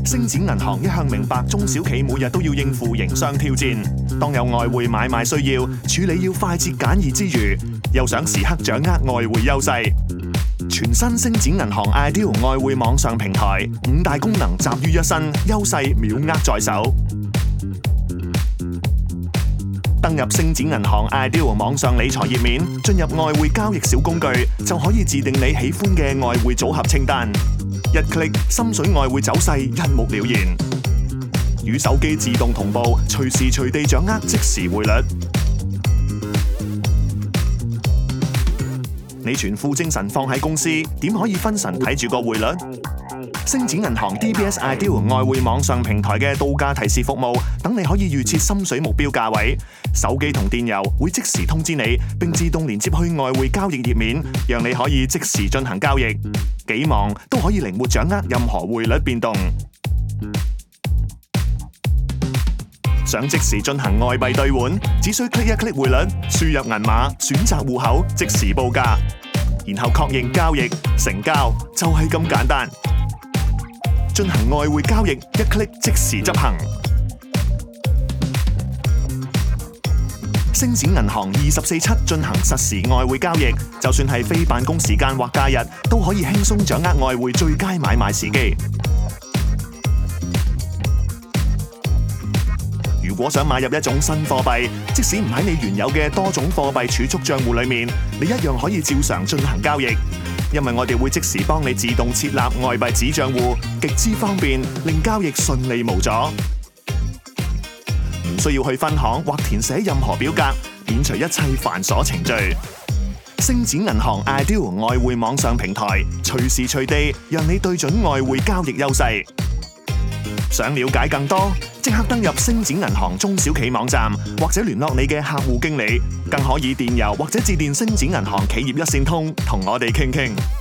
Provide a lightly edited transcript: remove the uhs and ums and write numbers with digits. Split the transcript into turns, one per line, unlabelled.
星展銀行一向明白中小企每日都要應付營商挑戰，當有外匯買賣需要，處理要快捷簡易之餘，又想時刻掌握外匯優勢。全新星展銀行 Ideal 外匯網上平台，5大功能集於一身，優勢秒握在手。登入星展銀行 Ideal 網上理財頁面，進入外匯交易小工具，就可以自定你喜歡嘅外匯組合清單，一 click 心水外匯走勢一目了然，與手機自動同步，隨時隨地掌握即時匯率。你全副精神放喺公司，點可以分神睇住個匯率？星展銀行 DBS Ideal 外匯網上平台嘅到價提示服務，等你可以預設心水目標價位，手機同電郵會即時通知你，並自動連接去外匯交易頁面，讓你可以即時進行交易。幾忙都可以靈活掌握任何匯率變動。想即時進行外幣兌換，只需 click 一 click 匯率，輸入銀碼，選擇戶口，即時報價，然後確認交易成交，就係咁簡單。進行外匯交易，一 click 即時執行。星展銀行24/7進行實時外匯交易，就算係非辦公時間或假日，都可以輕鬆掌握外匯最佳買賣時機。如果想買入一種新貨幣，即使唔喺你原有嘅多種貨幣儲蓄帳戶裏面，你一樣可以照常進行交易，因為我哋會即時幫你自動設立外幣子帳戶，極之方便，令交易順利無阻。唔需要去分行或填寫任何表格，免除一切繁瑣程序。星展銀行 Ideal 外匯網上平台，隨時隨地讓你對準外匯交易優勢。想了解更多，即刻登入星展銀行中小企網站，或者聯絡你嘅客戶經理，更可以電郵或者致電星展銀行企業一線通，同我哋傾傾。